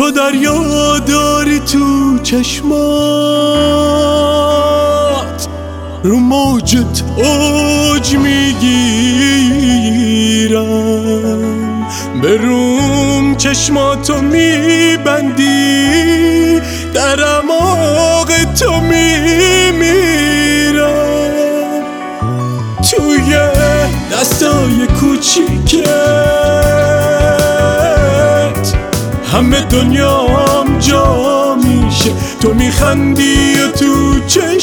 تو دریا داری تو چشمات، رو موجت اوج میگیرم، به روم چشماتو میبندی، در اعماق تو میمیرم. توی دستای کوچیکت همه دنیام جا میشه، تو میخندی و تو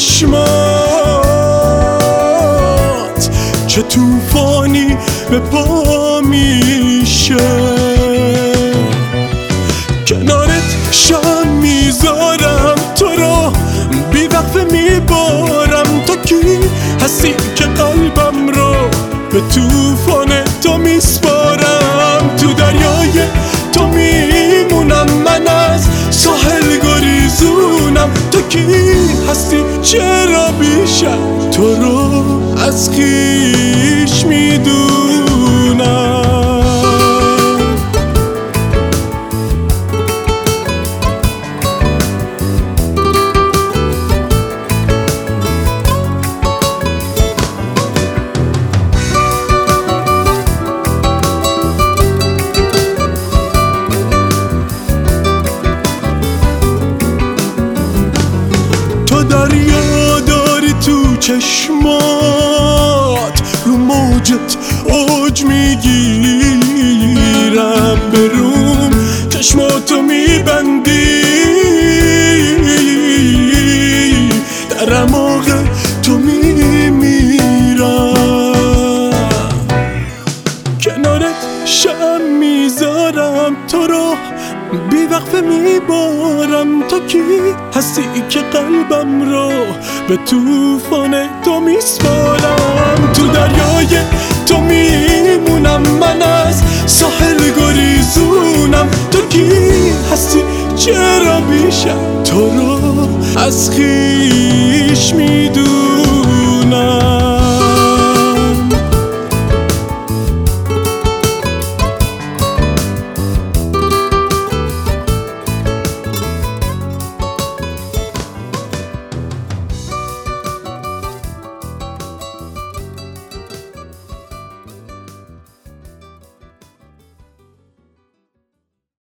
چشمات چه توفانی به پا میشه. کنارت شم میذارم، تو رو بی وقفه میبارم، تو کی هستی که قلبم رو به توفان تو میسپارم. تو دریای تو میمونم، من از ساحل گریزونم، تو کی هستی چرا بیشم، تو رو از خویش میدونم. تو دریا داری تو چشمات، رو موجت اوج میگیرم، به روم چشماتو میبندی، در اعماق تو میمیرم. کنارت شم میذارم، تو رو بی وقفه میبارم، تو کی هستی که قلبم رو به توفان تو میسپارم. تو دریای تو میمونم، من از ساحل گریزونم، تو کی هستی چرا بیشم، تو رو از خویش میدونم.